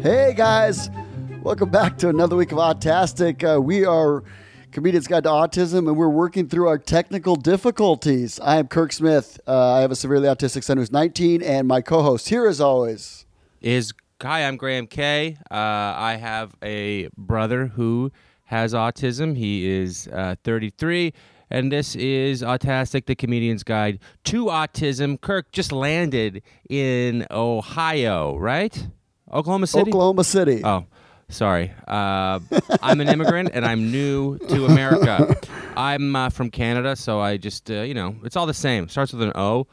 Hey guys, welcome back to another week of Autastic. We are Comedian's Guide to Autism, and we're working through our technical difficulties. I am Kirk Smith. I have a severely autistic son who's 19, and my co-host here, as always, Hi, I'm Graham Kay. I have a brother who has autism. He is 33, and this is Autastic, the Comedian's Guide to Autism. Kirk just landed in Ohio, right? Oklahoma City? Oklahoma City. Oh, sorry. I'm an immigrant, and I'm new to America. I'm from Canada, so I just, it's all the same. Starts with an O.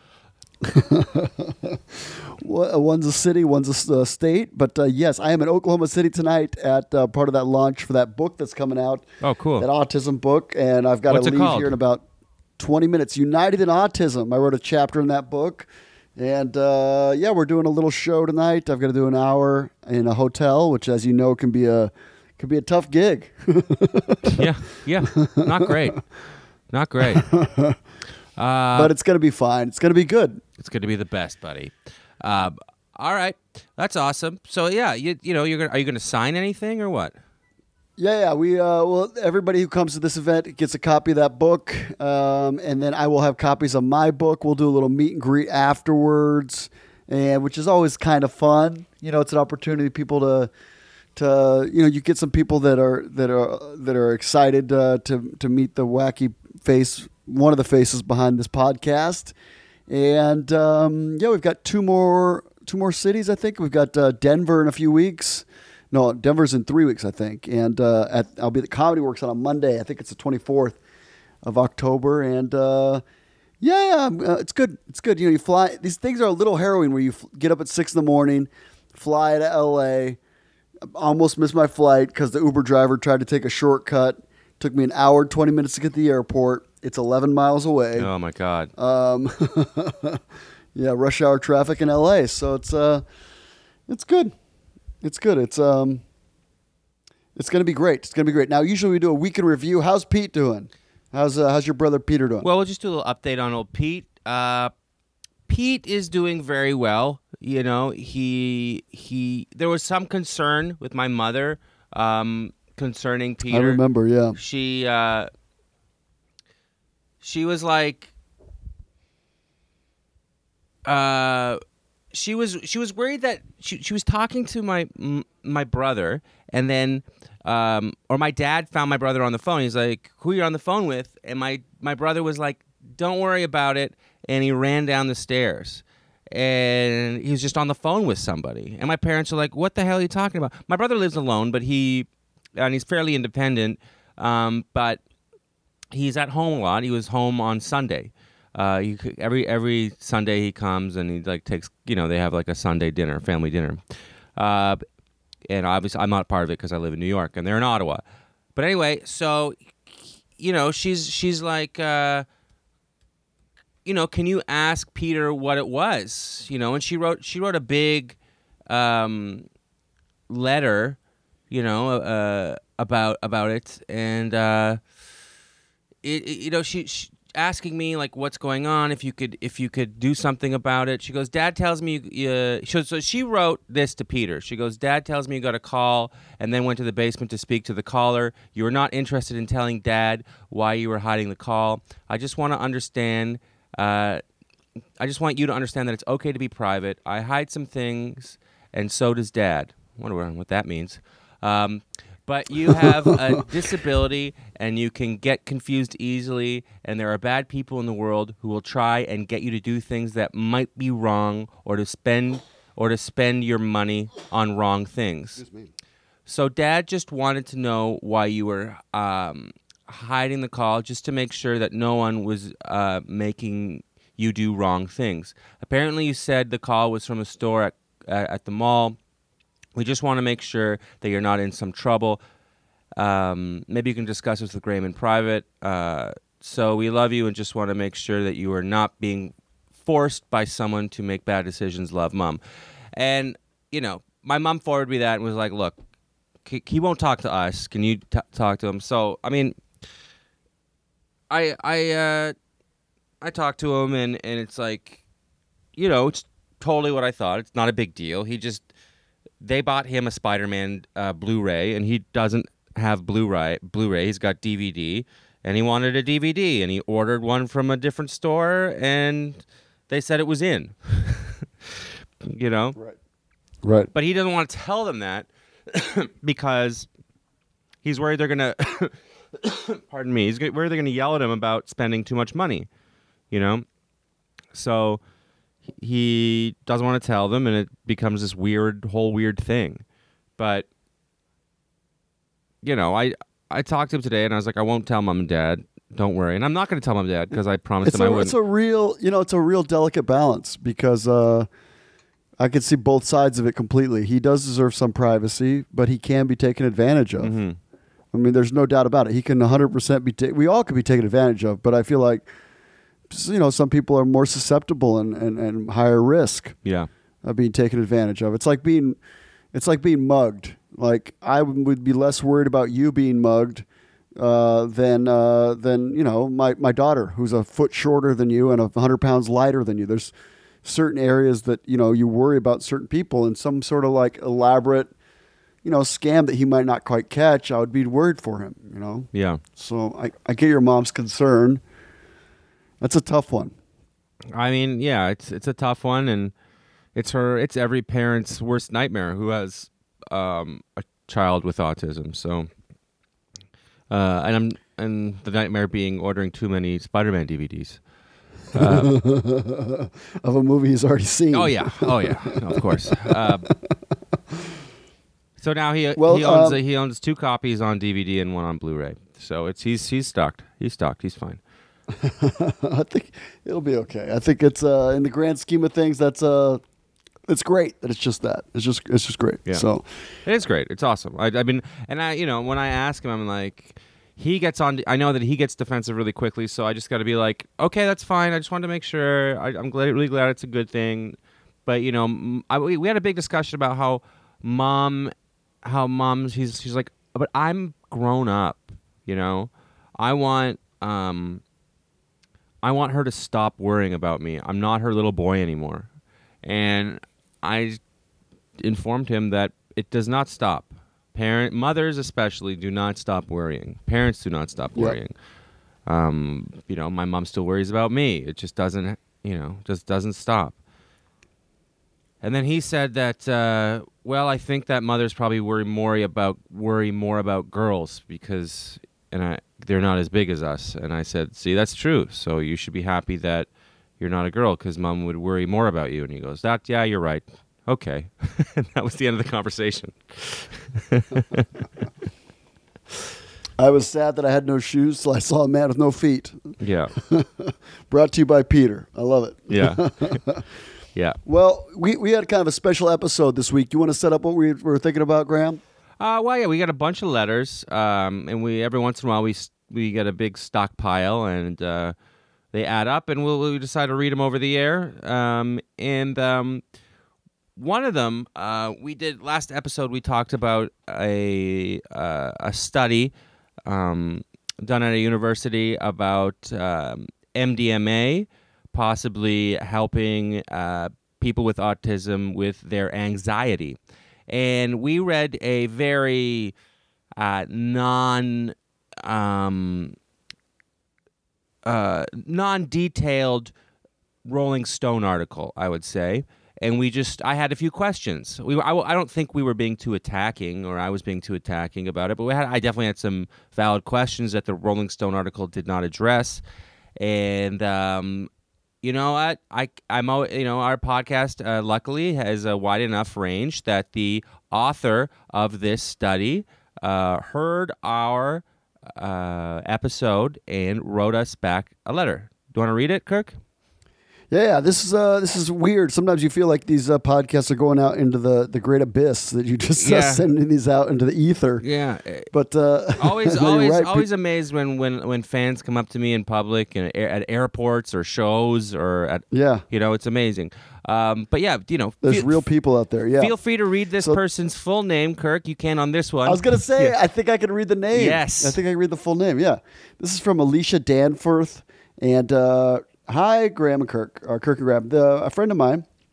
One's a city, one's a state. But yes, I am in Oklahoma City tonight at part of that launch for that book that's coming out. Oh, cool. That autism book. And I've got to leave here in about 20 minutes. United in Autism. I wrote a chapter in that book. And we're doing a little show tonight. I've got to do an hour in a hotel, which, as you know, can be a tough gig. yeah, not great. But it's going to be fine. It's going to be good. It's going to be the best, buddy. All right, that's awesome. So yeah, are you going to sign anything or what? Yeah. We everybody who comes to this event gets a copy of that book, and then I will have copies of my book. We'll do a little meet and greet afterwards, and which is always kind of fun. It's an opportunity for people to you get some people that are excited to meet the wacky face, one of the faces behind this podcast. And we've got two more cities. I think we've got Denver in a few weeks. No, Denver's in 3 weeks, I think. And I'll be at the Comedy Works on a Monday. I think it's the 24th of October. And it's good. It's good. You fly. These things are a little harrowing. Where you get up at 6 a.m, fly to L.A. Almost missed my flight because the Uber driver tried to take a shortcut. Took me an hour and 20 minutes to get to the airport. It's 11 miles away. Oh my God. Rush hour traffic in LA. So it's good. It's good. It's going to be great. It's going to be great. Now, usually we do a week in review. How's Pete doing? How's your brother Peter doing? Well, we'll just do a little update on old Pete. Pete is doing very well. He there was some concern with my mother concerning Peter. I remember, yeah. She was like, she was worried that she was talking to my brother, and then or my dad found my brother on the phone. He's like, "Who are you on the phone with?" And my brother was like, "Don't worry about it," and he ran down the stairs. And he was just on the phone with somebody. And my parents are like, "What the hell are you talking about?" My brother lives alone, but he's fairly independent. But he's at home a lot. He was home on Sunday. Every Sunday he comes and he takes, they have a Sunday dinner, family dinner. And obviously I'm not part of it because I live in New York and they're in Ottawa. But anyway, so, she's like, can you ask Peter what it was? And she wrote a big letter, about it. And, she asking me what's going on, if you could do something about it. She goes, "Dad tells me so she wrote this to Peter. She goes, "Dad tells me you got a call and then went to the basement to speak to the caller. You were not interested in telling Dad why you were hiding the call. I just want to understand. I just want you to understand that it's okay to be private. I hide some things, and so does Dad." I wonder what that means. But you have a disability and you can get confused easily, and there are bad people in the world who will try and get you to do things that might be wrong or to spend your money on wrong things. So Dad just wanted to know why you were hiding the call, just to make sure that no one was making you do wrong things. Apparently you said the call was from a store at the mall. We just want to make sure that you're not in some trouble. Maybe you can discuss this with Graham in private. So we love you and just want to make sure that you are not being forced by someone to make bad decisions. Love, Mom. And, my mom forwarded me that and was like, "Look, he won't talk to us. Can you talk to him?" So, I mean, I talked to him and it's like, it's totally what I thought. It's not a big deal. He just they bought him a Spider-Man Blu-ray, and he doesn't have Blu-ray. He's got DVD, and he wanted a DVD, and he ordered one from a different store, and they said it was in. You know? Right. But he doesn't want to tell them that because he's worried they're going to, pardon me, worried they're going to yell at him about spending too much money, you know? So he doesn't want to tell them, and it becomes this whole weird thing. But, you know, I talked to him today, and I was like, I won't tell Mom and Dad. Don't worry. And I'm not going to tell Mom and Dad because I promised them I wouldn't. It's a real delicate balance because I can see both sides of it completely. He does deserve some privacy, but he can be taken advantage of. Mm-hmm. I mean, there's no doubt about it. He can 100% be we all could be taken advantage of, but I feel like, you know, some people are more susceptible and higher risk of being taken advantage of. It's like being mugged. Like, I would be less worried about you being mugged than you know, my daughter, who's a foot shorter than you and 100 pounds lighter than you. There's certain areas that, you know, you worry about certain people, and some sort of like elaborate, you know, scam that he might not quite catch, I would be worried for him, you know? Yeah. So I get your mom's concern. That's a tough one. I mean, yeah, it's a tough one, and it's every parent's worst nightmare who has a child with autism. So, and the nightmare being ordering too many Spider-Man DVDs. Of a movie he's already seen. Oh yeah, no, of course. So now he owns 2 copies on DVD and 1 on Blu-ray. So he's stocked. He's stocked. He's fine. I think it'll be okay. I think it's in the grand scheme of things, it's great that it's just that. It's just great. Yeah. So it is great. It's awesome. I mean, and you know, when I ask him, I'm like, he gets on. I know that he gets defensive really quickly, so I just got to be like, okay, that's fine. I just wanted to make sure. I'm really glad it's a good thing. But you know, we had a big discussion about how mom's. She's like, but I'm grown up. You know, I want her to stop worrying about me. I'm not her little boy anymore, and I informed him that it does not stop. Mothers especially do not stop worrying. Parents do not stop worrying. You know, my mom still worries about me. It just doesn't, you know, doesn't stop. And then he said that, well, I think that mothers probably worry more about girls because they're not as big as us. And I said, see, that's true. So you should be happy that you're not a girl because mom would worry more about you. And he goes, yeah, you're right. Okay. And that was the end of the conversation. I was sad that I had no shoes, so I saw a man with no feet. Yeah. Brought to you by Peter. I love it. Yeah. Yeah. Well, we had kind of a special episode this week. Do you want to set up what we were thinking about, Graham? Well, yeah, we got a bunch of letters, and every once in a while we get a big stockpile, and they add up, and we'll decide to read them over the air. One of them, we did last episode. We talked about a study done at a university about MDMA possibly helping people with autism with their anxiety, and we read a very non-detailed Rolling Stone article, I would say. And I had a few questions. I don't think we were being too attacking, or I was being too attacking about it, but I definitely had some valid questions that the Rolling Stone article did not address. And you know what? Our podcast luckily has a wide enough range that the author of this study heard our episode and wrote us back a letter. Do you want to read it, Kirk? Yeah, this is weird. Sometimes you feel like these podcasts are going out into the great abyss, that you just sending these out into the ether. Yeah, but always amazed when fans come up to me in public and at airports or shows or at it's amazing. But yeah, there's real people out there. Yeah, feel free to read this person's full name, Kirk. You can on this one. I was gonna say, I think I can read the name. Yes, I think I can read the full name. Yeah, this is from Alicia Danforth and. Hi, Graham and Kirk, or Kirk and Graham. A friend of mine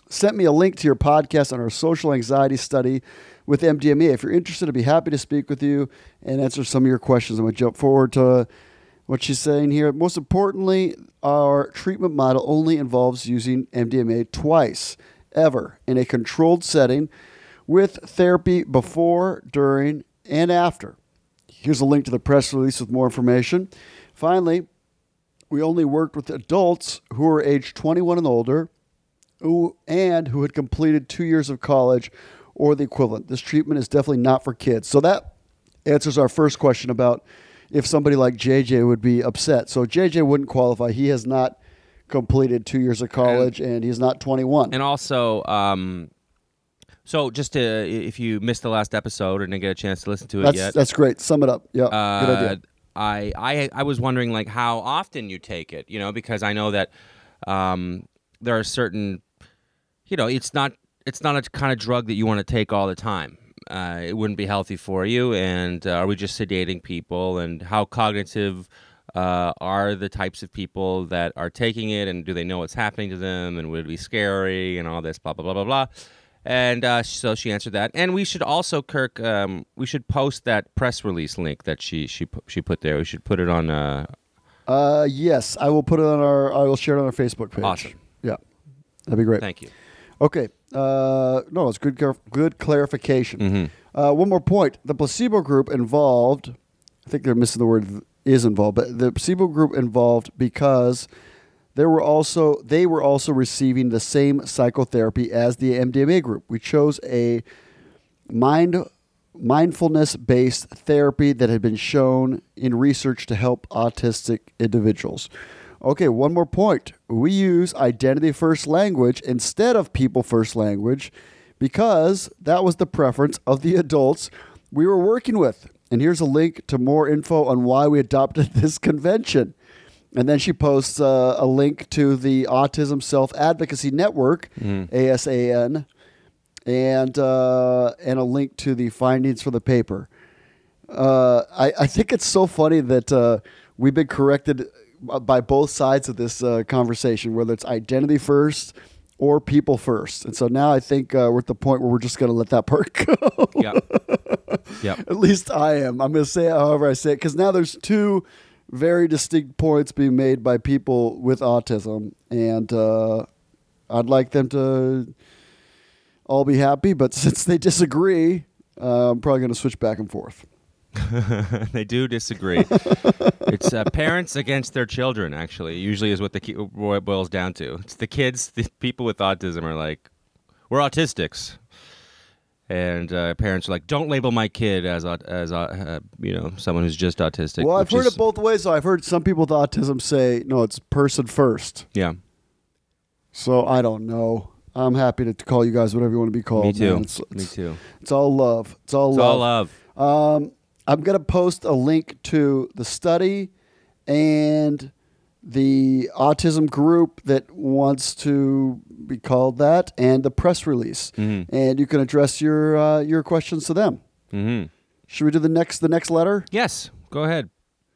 sent me a link to your podcast on our social anxiety study with MDMA. If you're interested, I'd be happy to speak with you and answer some of your questions. I'm going to jump forward to what she's saying here. Most importantly, our treatment model only involves using MDMA twice, ever, in a controlled setting with therapy before, during, and after. Here's a link to the press release with more information. Finally, we only worked with adults who were age 21 and older who had completed 2 years of college or the equivalent. This treatment is definitely not for kids. So that answers our first question about if somebody like JJ would be upset. So JJ wouldn't qualify. He has not completed 2 years of college, and he's not 21. And also, so just to, if you missed the last episode and didn't get a chance to listen to it yet. That's great. Sum it up. Yeah, good idea. I was wondering like how often you take it, because I know that there are certain, it's not a kind of drug that you want to take all the time. It wouldn't be healthy for you. And are we just sedating people? And how cognitive are the types of people that are taking it? And do they know what's happening to them? And would it be scary? And all this, blah, blah, blah, blah, blah. And so she answered that. And we should also, Kirk, we should post that press release link that she put there. We should put it on. Yes, I will put it on I will share it on our Facebook page. Awesome. Yeah, that'd be great. Thank you. Okay. No, it's good clarification. Mm-hmm. One more point. The placebo group involved, I think they're missing the word is involved, but the placebo group involved because they were also receiving the same psychotherapy as the MDMA group. We chose a mindfulness-based therapy that had been shown in research to help autistic individuals. Okay, one more point. We use identity-first language instead of people-first language because that was the preference of the adults we were working with. And here's a link to more info on why we adopted this convention. And then she posts a link to the Autism Self-Advocacy Network, ASAN, and a link to the findings for the paper. I think it's so funny that we've been corrected by both sides of this conversation, whether it's identity first or people first. And so now I think we're at the point where we're just going to let that part go. Yep. At least I am. I'm going to say it however I say it, because now there's two very distinct points being made by people with autism, and I'd like them to all be happy, but since they disagree, I'm probably going to switch back and forth. They do disagree. It's parents against their children, actually, usually is what it boils down to. It's the kids, the people with autism are like, we're autistics. And parents are like, don't label my kid as someone who's just autistic. Well, I've heard it both ways. So I've heard some people with autism say, no, it's person first. Yeah. So I don't know. I'm happy to call you guys whatever you want to be called. Me too. Me too. It's all love. It's all love. I'm going to post a link to the study and the autism group that wants to be called that, and the press release. Mm-hmm. And you can address your questions to them. Mm-hmm. Should we do the next letter? Yes, go ahead.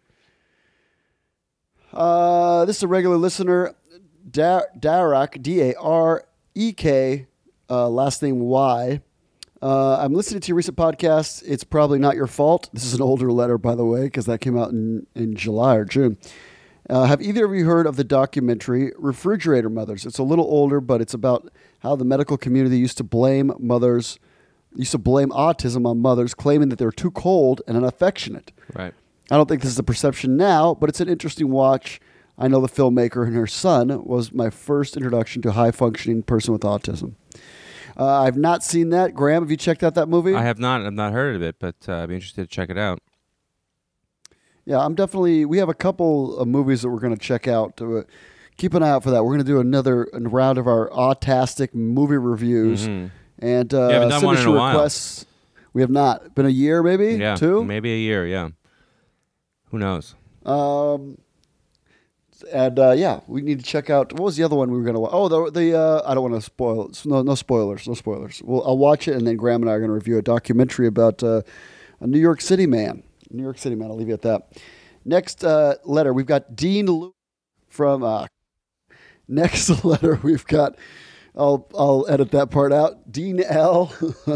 This is a regular listener, Darek, D-A-R-E-K, last name Y. I'm listening to your recent podcast. It's probably not your fault. This is an older letter, by the way, because that came out in July or June. Have either of you heard of the documentary Refrigerator Mothers? It's a little older, but it's about how the medical community used to blame autism on mothers, claiming that they're too cold and unaffectionate. Right. I don't think this is the perception now, but it's an interesting watch. I know the filmmaker and her son was my first introduction to a high-functioning person with autism. I've not seen that. Graham, have you checked out that movie? I have not. I've not heard of it, but I'd be interested to check it out. Yeah, we have a couple of movies that we're going to check out. Keep an eye out for that. We're going to do another round of our autastic movie reviews. Mm-hmm. And you haven't done one in a while. We have not. Been a year, maybe? Yeah, 2? Maybe a year, yeah. Who knows? We need to check out. What was the other one we were going to watch? Oh, I don't want to spoil. No spoilers. No spoilers. I'll watch it, and then Graham and I are going to review a documentary about a New York City man. I'll leave you at that. Next letter, we've got Dean Lewis from. Next letter, we've got I'll edit that part out. Dean L.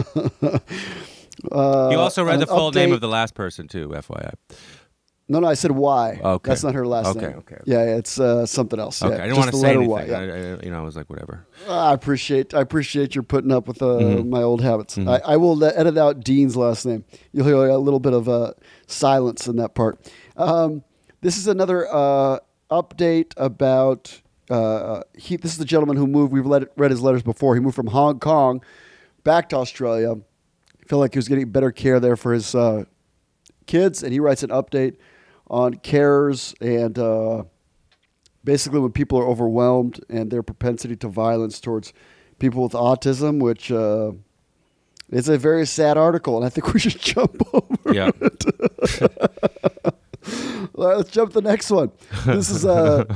You also read the full name update. of the last person too, FYI. No, I said Y. Okay. That's not her last name. Okay. Yeah, it's something else. Okay, Yeah, I didn't just want to the say letter anything. Y. Yeah. I was like, whatever. I appreciate your putting up with my old habits. Mm-hmm. I will edit out Dean's last name. You'll hear a little bit of silence in that part. This is another update about this is the gentleman who moved. We've read his letters before. He moved from Hong Kong back to Australia. I feel like he was getting better care there for his kids, and he writes an update on carers and basically when people are overwhelmed and their propensity to violence towards people with autism, which is a very sad article, and I think we should jump over Yeah. it. All right, let's jump to the next one. This is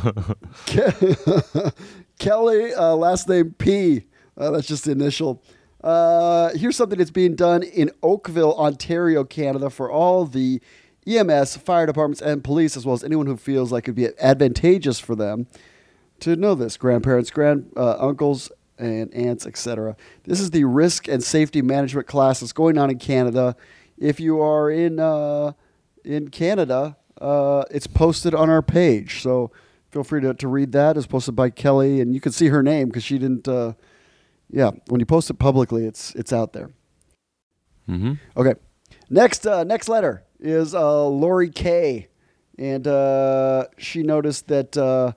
Kelly, last name P. That's just the initial. Here's something that's being done in Oakville, Ontario, Canada, for all the EMS, fire departments, and police, as well as anyone who feels like it would be advantageous for them to know this. Grandparents, uncles, and aunts, etc. This is the risk and safety management class that's going on in Canada. If you are in Canada, it's posted on our page. So feel free to read that. It's posted by Kelly, and you can see her name because she didn't. When you post it publicly, it's out there. Mm-hmm. Okay. Next letter is Lori K, and she noticed that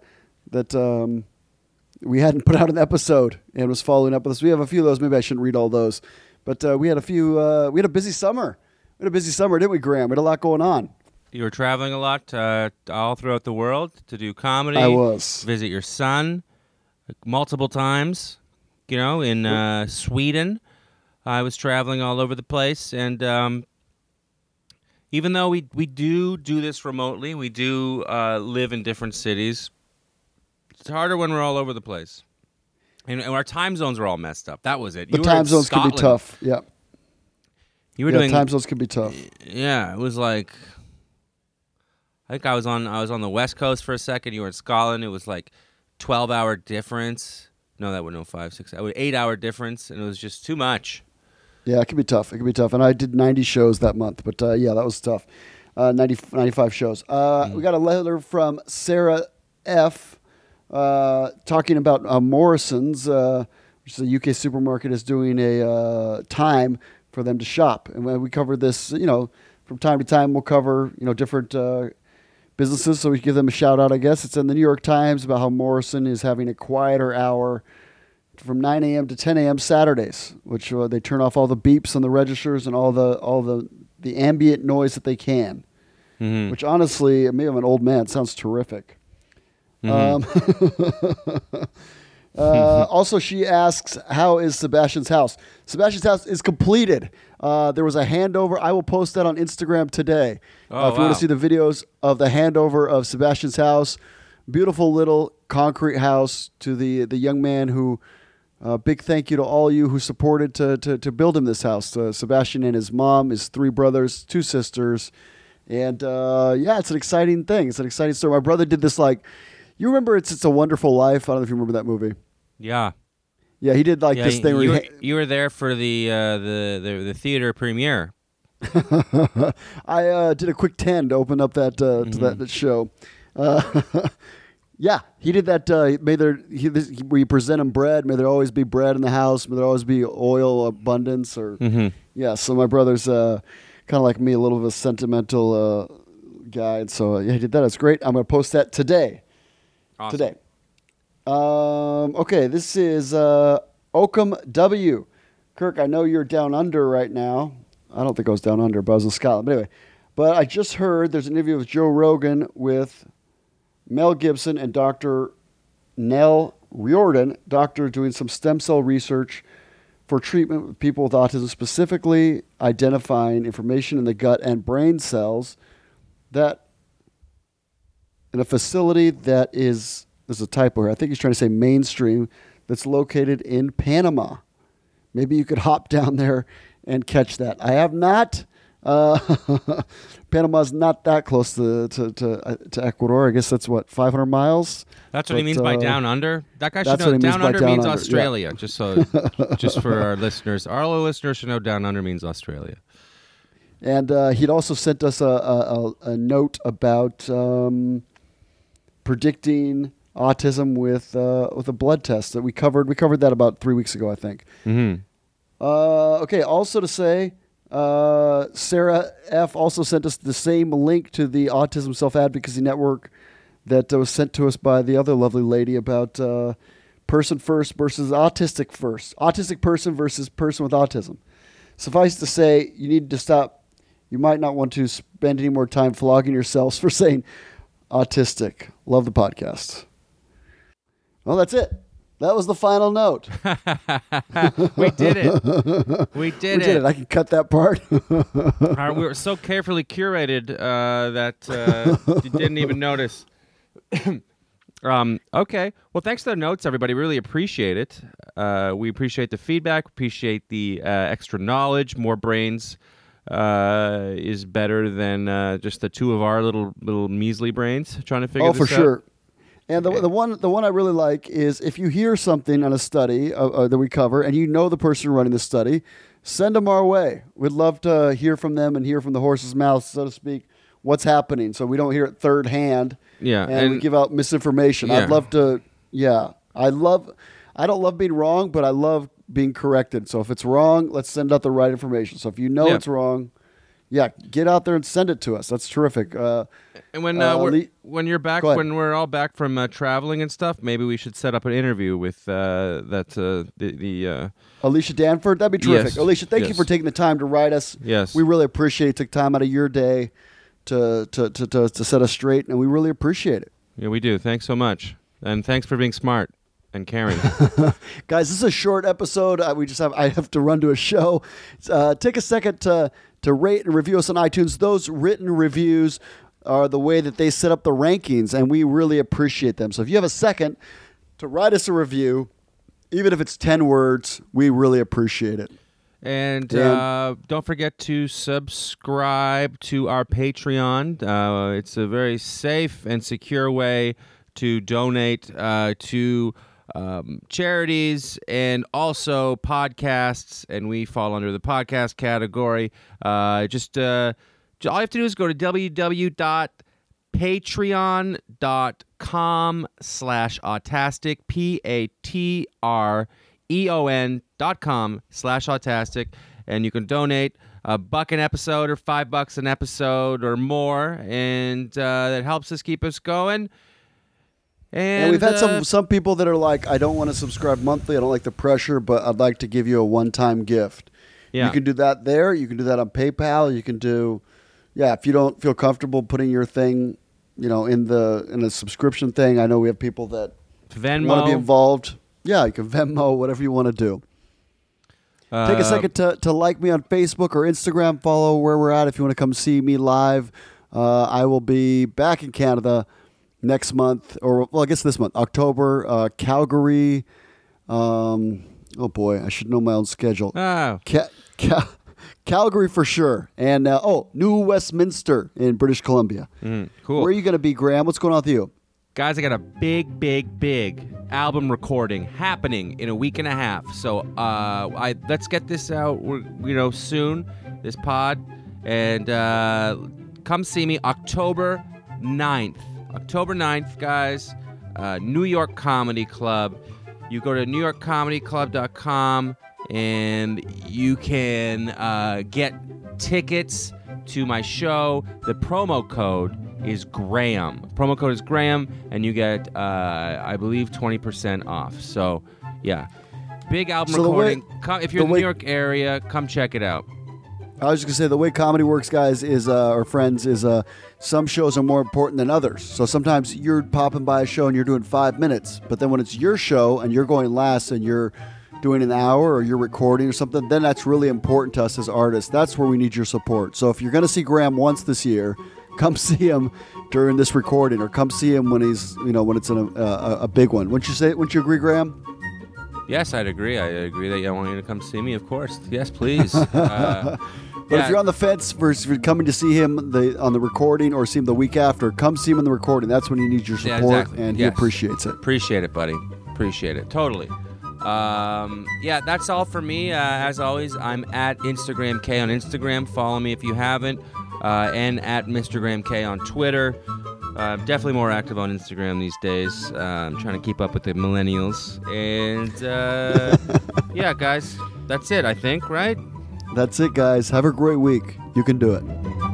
we hadn't put out an episode and was following up with us. We have a few of those. Maybe I shouldn't read all those, but we had a few. We had a busy summer. Didn't we, Graham? We had a lot going on. You were traveling a lot all throughout the world to do comedy. I was. Visit your son multiple times. In Sweden. I was traveling all over the place, and even though we do this remotely, we do live in different cities. It's harder when we're all over the place, and our time zones are all messed up. That was it. The time zones can be tough. Yeah. You were doing time zones can be tough. Yeah, it was like I think I was on the West Coast for a second. You were in Scotland. It was like 12-hour difference. No, that would 5, 6, 8-hour difference, and it was just too much. Yeah, it can be tough. And I did 90 shows that month, but that was tough. 95 shows. We got a letter from Sarah F. Talking about Morrison's, which is a UK supermarket, is doing a time for them to shop. And when we cover this, from time to time, we'll cover, different businesses, so we give them a shout out, I guess. It's in the New York Times about how Morrison is having a quieter hour from 9 a.m. to 10 a.m. Saturdays, which they turn off all the beeps on the registers and all the ambient noise that they can. Mm-hmm. Which honestly, maybe I'm an old man, sounds terrific. Mm-hmm. Also, she asks, how is Sebastian's house? Sebastian's house is completed. There was a handover. I will post that on Instagram today. If you want to see the videos of the handover of Sebastian's house, beautiful little concrete house to the young man who, big thank you to all you who supported to build him this house. Sebastian and his mom, his 3 brothers, 2 sisters. And it's an exciting thing. It's an exciting story. My brother did this you remember It's a Wonderful Life? I don't know if you remember that movie. Yeah. Yeah, he did this thing where you were there for the theater premiere. I did a quick 10 to open up that to that show. Yeah, he did that. Where you present him bread. May there always be bread in the house. May there always be oil abundance. Yeah. So my brother's kind of like me, a little bit of a sentimental guy. And so he did that. It's great. I'm going to post that today. Awesome. Today. Okay, this is Oakham W. Kirk, I know you're down under right now. I don't think I was down under, but I was in Scotland. But anyway, I just heard there's an interview with Joe Rogan with Mel Gibson and Dr. Nell Riordan, doctor doing some stem cell research for treatment with people with autism, specifically identifying information in the gut and brain cells that in a facility that is, there's a typo here, I think he's trying to say mainstream, that's located in Panama. Maybe you could hop down there and catch that. I have not Panama's not that close to Ecuador. I guess that's what, 500 miles. That's what he means by down under. That guy should that's what know. he means Down by under down means under, Australia. Just for our listeners, our listeners should know down under means Australia. And he'd also sent us a note about predicting autism with a blood test that we covered. We covered that about 3 weeks ago, I think. Mm-hmm. Okay. Also to say, Sarah F. also sent us the same link to the Autism Self-Advocacy Network that was sent to us by the other lovely lady about person first versus autistic first. Autistic person versus person with autism. Suffice to say, you need to stop. You might not want to spend any more time flogging yourselves for saying autistic. Love the podcast. Well, that's it. That was the final note. We did it. We did it. I can cut that part. We were so carefully curated that you didn't even notice. Okay. Well, thanks for the notes, everybody. Really appreciate it. We appreciate the feedback. Appreciate the extra knowledge. More brains is better than just the two of our little measly brains trying to figure this out. Oh, for sure. And the one I really like is if you hear something on a study that we cover and you know the person running the study, send them our way. We'd love to hear from them and hear from the horse's mouth, so to speak, what's happening, so we don't hear it third hand. Yeah, and we give out misinformation. Yeah. I'd love to. Yeah, I don't love being wrong, but I love being corrected. So if it's wrong, let's send out the right information. So if you know it's wrong, get out there and send it to us. That's terrific. And when you're back, when we're all back from traveling and stuff, maybe we should set up an interview with the Alicia Danford. That'd be terrific. Yes. Alicia, thank you for taking the time to write us. Yes, we really appreciate it. Took time out of your day to set us straight, and we really appreciate it. Yeah, we do. Thanks so much, and thanks for being smart and caring. Guys, this is a short episode. I have to run to a show. Take a second to rate and review us on iTunes. Those written reviews are the way that they set up the rankings, and we really appreciate them. So if you have a second to write us a review, even if it's 10 words, we really appreciate it. And don't forget to subscribe to our Patreon. It's a very safe and secure way to donate to charities and also podcasts, and we fall under the podcast category. All you have to do is go to www.patreon.com/autastic, patreon.com/autastic, and you can donate $1 an episode or $5 an episode or more, and that helps us keep us going. And we've had some people that are like, I don't want to subscribe monthly. I don't like the pressure, but I'd like to give you a one-time gift. Yeah. You can do that there. You can do that on PayPal. You can do, if you don't feel comfortable putting your thing, in a subscription thing. I know we have people that Venmo. Want to be involved. Yeah, you can Venmo, whatever you want to do. Take a second to like me on Facebook or Instagram. Follow where we're at if you want to come see me live. I will be back in Canada next month, I guess this month, October, Calgary. Oh boy, I should know my own schedule. Oh. Calgary for sure, and New Westminster in British Columbia. Cool. Where are you going to be, Graham? What's going on with you? Guys, I got a big album recording happening in a week and a half. So let's get this out, soon, this pod, and come see me October 9th. October 9th, guys, New York Comedy Club. You go to newyorkcomedyclub.com and you can get tickets to my show. The promo code is Graham. Promo code is Graham, and you get, I believe, 20% off. So, yeah. Big album recording. If you're in the New York area, come check it out. I was just going to say, the way comedy works, guys, is, or friends, is some shows are more important than others. So sometimes you're popping by a show and you're doing 5 minutes. But then when it's your show and you're going last and you're doing an hour or you're recording or something, then that's really important to us as artists. That's where we need your support. So if you're going to see Graham once this year, come see him during this recording, or come see him when he's, when it's in a big one. Wouldn't you agree, Graham? Yes, I'd agree. I agree that I want you to come see me, of course. Yes, please. But if you're on the fence for coming to see him on the recording or see him the week after, come see him in the recording. That's when he needs your support, exactly. and he appreciates it. Appreciate it, buddy. Appreciate it. Totally. That's all for me. As always, I'm at Instagram K on Instagram. Follow me if you haven't. And at Mr. Graham K on Twitter. Definitely more active on Instagram these days. I'm trying to keep up with the millennials. And yeah, guys, that's it, I think, right? That's it, guys. Have a great week. You can do it.